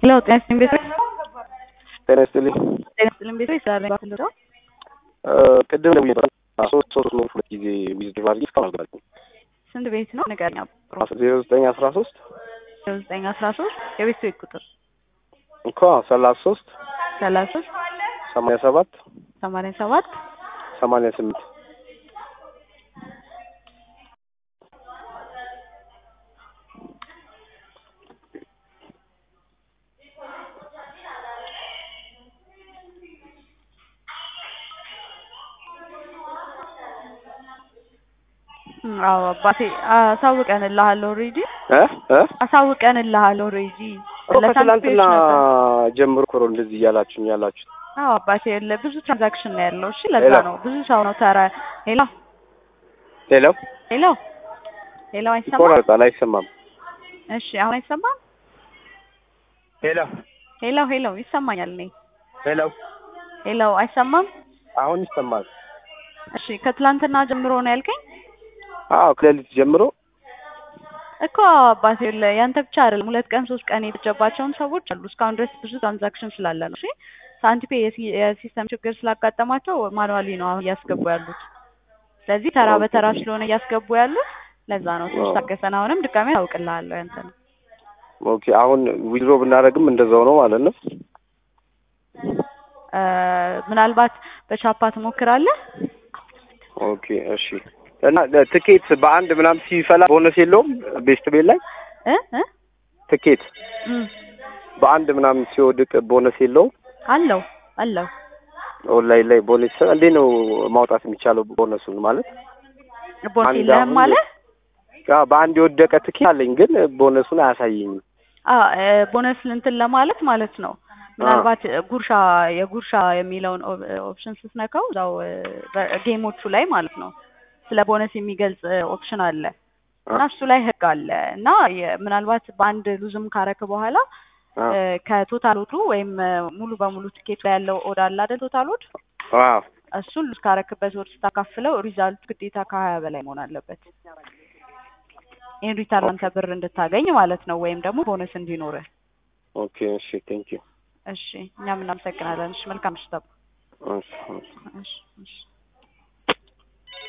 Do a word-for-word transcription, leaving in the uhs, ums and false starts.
Hello, ¿tienes un beso? ጤና ይስጥልኝ። ጤና ይስጥልኝ ቤቶ ይሰራል ባትልዶ ቅድም ነው የሚባል ሶስት ሶስት ነው ሁለት ጊዜ ዊዝድሮ አድርጌ እስካሁን አልገባኝም። ስንት ቤት ነው ንገረኝ? ዜሮ ዘጠኝ አስራ ሶስት ዜሮ ዘጠኝ አስራ ሶስት የቤት ቤት ቁጥር እኮ ሰላሳ ሶስት ሰላሳ ሶስት ሰማንያ ሰባት ሰማንያ ሰባት ሰማንያ ስምንት አዎ አባቴ አሳውቀንልሃል ኦሬዲ እ እ አሳውቀንልሃል ኦሬዲ ከትላንትና ጀምሮ እኮ ነው እንደዚህ እያላችሁኝ ያላችሁት። አዎ አባቴ ብዙ ትራንዛክሽን ነው ያለው። እሺ ለዛ ነው ብዙ ሰው ነው ተራ ሄሎ ሄሎ ሄሎ ሄሎ አይሰማም? ይቆራረጣል፣ አይሰማም። እሺ አሁን አይሰማም? ሄሎ ሄሎ ሄሎ ይሰማኛል ነኝ። ሄሎ ሄሎ አይሰማም? አሁን ይሰማል። እሺ ከትላንትና ጀምሮ ነው ያልከኝ? አዎ ከሌሊት ጀምሮ እኮ አባቴ ያንተ ብቻ አይደለም፣ ሁለት ቀን ሶስት ቀን የተጀባቸውን ሰዎች አሉ። እስካሁን ድረስ ብዙ ትራንዛክሽን ስላለ ነው። እሺ ሳንቲፔ የሲስተም ችግር ስላጋጠማቸው ማኑዋሊ ነው አሁን እያስገቡ ያሉት። ስለዚህ ተራ በተራ ስለሆነ እያስገቡ ያሉት ለዛ ነው። ትንሽ ታገሰን። አሁንም ድጋሜ አውቅልሃለሁ ያንተ ነው። ኦኬ አሁን ዊዝድሮ ብናደርግም እንደዛው ነው ማለት ነው። እ ምናልባት በቻፓ ትሞክራለህ? ኦኬ እሺ። እና ትኬት በአንድ ምናምን ሲፈላ ቦነስ የለውም ቤስት ቤት ላይ እ እ ትኬት በአንድ ምናምን ሲወድቅ ቦነስ የለውም? አለው አለው። ኦንላይን ላይ ቦነስ እንዴት ነው ማውጣት የሚቻለው? ቦነሱን ማለት ቦነስ የለህም ማለት? አዎ በአንድ የወደቀ ትኬት አለኝ ግን ቦነሱን አያሳየኝም። አዎ ቦነስ እንትን ለማለት ማለት ነው። ምናልባት ጉርሻ የጉርሻ የሚለውን ኦፕሽን ስትነካው እዛው ጌሞቹ ላይ ማለት ነው ስለ ቦነስ የሚገልጽ ኦፕሽን አለ እና እሱ ላይ ህግ አለ እና ምናልባት በአንድ ሉዝም ካረክ በኋላ ከቶታል ኦዱ ወይም ሙሉ በሙሉ ትኬት ላይ ያለው ኦድ አለ አይደል? ቶታል ኦድ አዎ እሱን ሉዝ ካረክበት ኦድ ስታካፍለው ሪዛልቱ ግዴታ ከሀያ በላይ መሆን አለበት። ኢን ሪተርን አንተ ብር እንድታገኝ ማለት ነው ወይም ደግሞ ቦነስ እንዲኖርህ። ኦኬ እሺ ቴንክ ዩ። እሺ እኛም እናመሰግናለን። እሺ መልካም ምሽት። እሺ እሺ እሺ